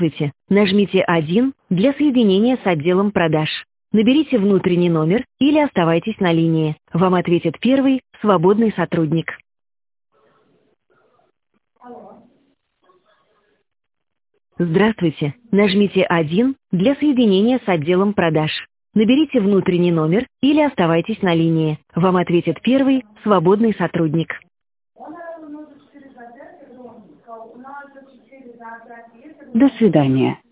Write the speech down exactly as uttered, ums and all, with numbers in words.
Здравствуйте. Нажмите один для соединения с отделом продаж. Наберите внутренний номер или оставайтесь на линии. Вам ответит первый свободный сотрудник. Здравствуйте. Нажмите один для соединения с отделом продаж. Наберите внутренний номер или оставайтесь на линии. Вам ответит первый свободный сотрудник. До свидания.